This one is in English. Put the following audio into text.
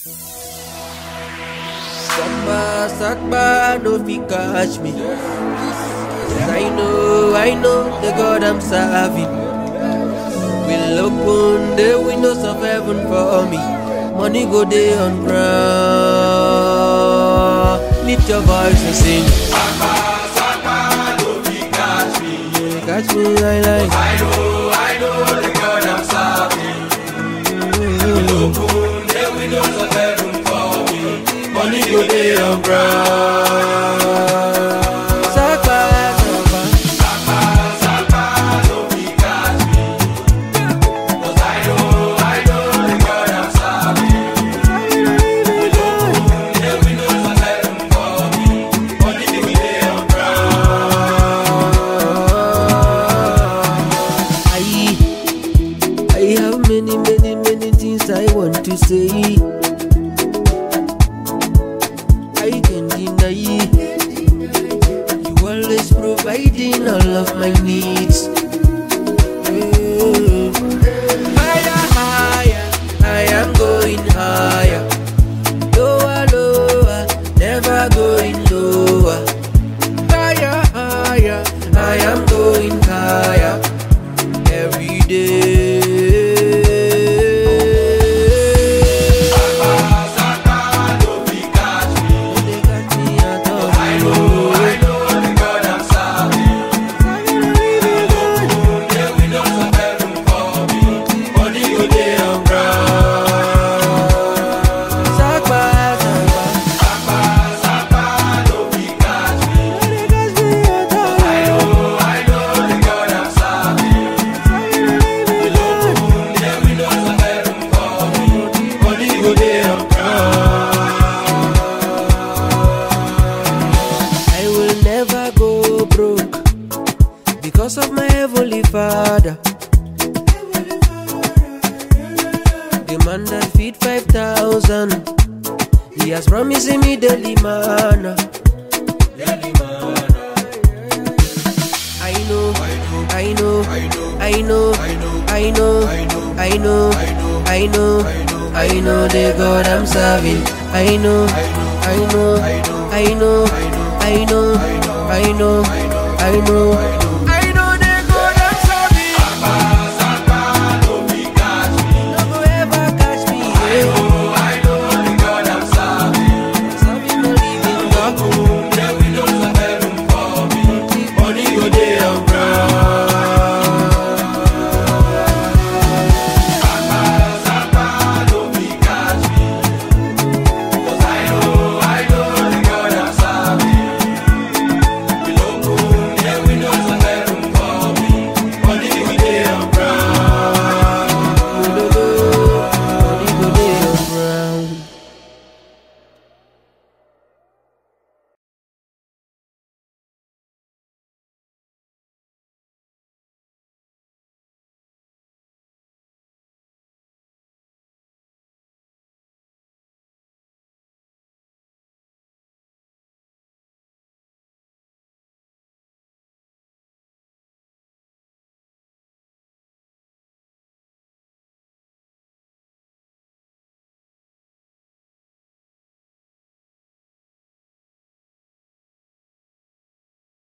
Sakba, no fi catch me. 'Cause I know the God I'm serving will open the windows of heaven for me. Money go day on ground. Lift your voice and sing. Sakba, no fi catch me. Catch me, I like. I know the God I'm serving will open the windows of heaven for me. Money go day on ground. Sakba, no fi catch me. 'Cause I know the God I'm serving will open the windows of heaven for me. Money go day on ground. I have many things I want to say. I can't deny you always providing all of my needs. Higher, I am going higher. Lower, never going lower. Higher, I am going higher every day. Sakba, no fi catch me. They got me at all. I know the God I'm serving will open the windows of heaven for me. Money go day on ground. Sakba, Sakba, no fi catch me. they got me at all. I know the God I'm serving will open the windows of heaven for me. Money go day on ground. I will never go broke because of my heavenly Father. The man that feed 5,000, he has promised me daily manna. I know the God I'm serving. I know.